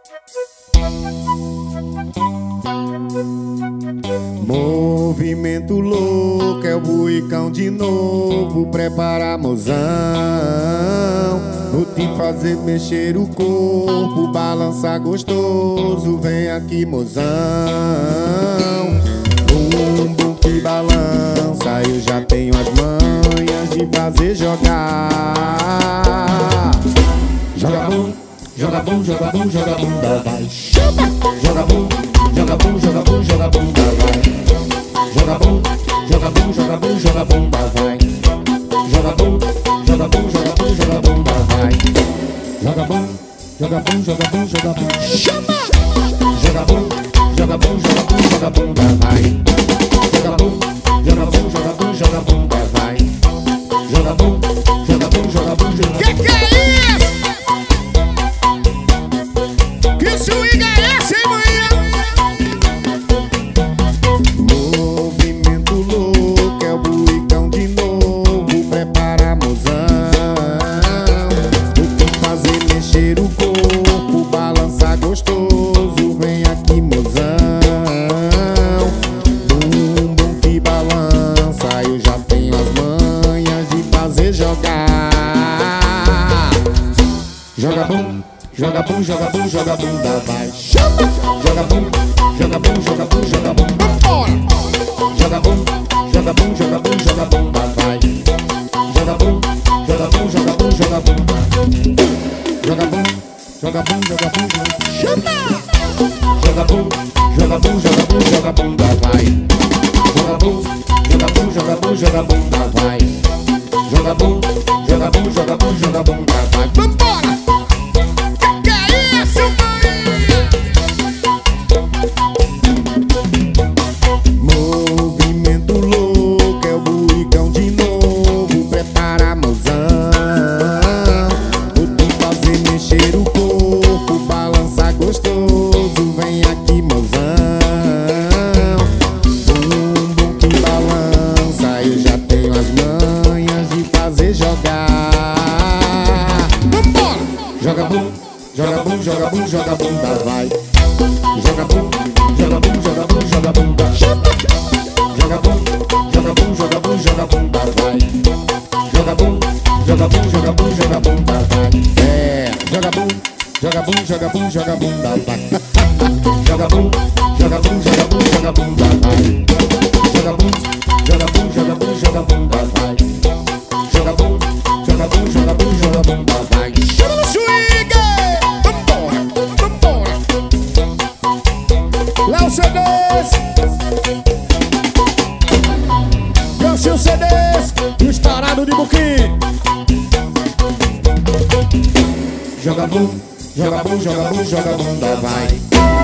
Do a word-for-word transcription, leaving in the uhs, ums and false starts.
Movimento louco, é o buicão de novo. Prepara, mozão, vou te fazer mexer o corpo, balançar gostoso. Vem aqui, mozão. Bumbum que balança, eu já tenho as manhas de fazer jogar. Joga bom, joga bom, joga bom, joga bunda, vai. Joga bom, joga bom, joga bom, joga bunda, vai. Joga bom, joga bom, joga bom, joga bunda, vai. Joga bom, joga bom, joga bom, joga bunda, vai. Joga bom, joga bom, joga bom, joga bom. Chama! Joga bom, joga bom, joga bom, joga bunda, vai. Joga bom, joga bom, joga bom, joga bunda, vai. Joga bom, joga bom, joga bom, joga bunda. Que que é isso? Que swing é esse, hein, manhã? Movimento louco, é o buicão de novo. Prepara, mozão, vou te fazer mexer o corpo, balançar gostoso. Vem aqui, mozão. Bumbum que balança, eu já tenho as manhas de fazer jogar. Joga bom, joga bom, joga bom, joga bunda, vai. Joga bom, joga bom, joga bom, joga bunda. Joga bom, joga bom, joga bom, joga bunda, vai. Joga bom, joga bom, joga bom, joga bunda. Joga bom, joga bom, joga bom, joga bunda. Joga bom, joga bom, joga bom, joga bunda, vai. Joga bom, joga bom, joga bom, joga bunda, vai. Joga bom, joga bom, joga bom, joga bunda, vai. Vambora! Que que é isso, Maria? Movimento louco, é o buicão de novo. Prepara, mozão, vou te fazer mexer o corpo, balançar gostoso. Vem aqui, mozão. Bumbum que balança, eu já tenho as manhas de fazer jogar. Vambora! Joga bom, joga bom, joga bom, joga bunda, vai. Joga bom, joga bom, joga bom, joga bunda. Joga bom, joga bom, joga bom, joga bunda, vai. Joga bom, joga bom, joga bom, joga bunda, vai. É, joga bom, joga bom, joga bom, joga bunda, vai. Joga bom, joga bom, joga bom, joga bunda, vai. Joga bom, joga bom, joga bom, joga bunda, vai. Joga bom, joga bom, joga bom, joga bunda, vai. Chama no swing! Vambora, vambora. Léo C Ds, Gancio C Ds, estourado de buquim. Joga bom, joga bom, joga bom, joga bunda, vai.